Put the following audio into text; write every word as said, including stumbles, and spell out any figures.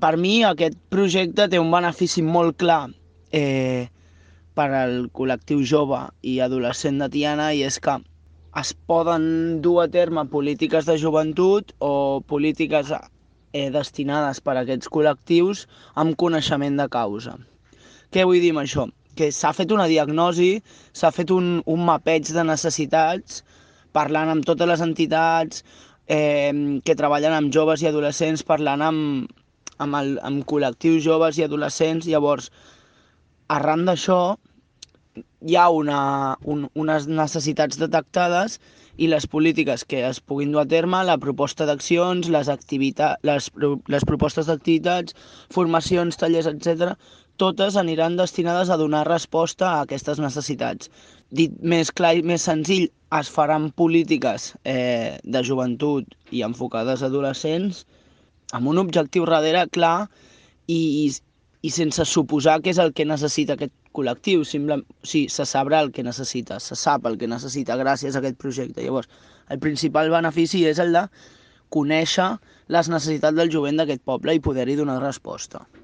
per mi aquest projecte té un benefici molt clar eh, per al col·lectiu jove i adolescent de Tiana, i és que es poden dur a terme polítiques de joventut o polítiques eh, destinades per a aquests col·lectius amb coneixement de causa. Què vull dir amb això? Que s'ha fet una diagnosi, s'ha fet un, un mapeig de necessitats, parlant amb totes les entitats eh, que treballen amb joves i adolescents, parlant amb, amb, el, amb col·lectius joves i adolescents. Llavors, arran d'això, hi ha una, un, unes necessitats detectades i les polítiques que es puguin dur a terme, la proposta d'accions, les, activitats, les, les propostes d'activitats, formacions, tallers, etcètera, totes aniran destinades a donar resposta a aquestes necessitats. Dit més clar i més senzill, es faran polítiques eh, de joventut i enfocades a adolescents amb un objectiu darrere clar i, i sense suposar què és el que necessita aquest col·lectiu. Simple, o sigui, se sabrà el que necessita, se sap el que necessita gràcies a aquest projecte. Llavors, el principal benefici és el de conèixer les necessitats del jovent d'aquest poble i poder-hi donar resposta.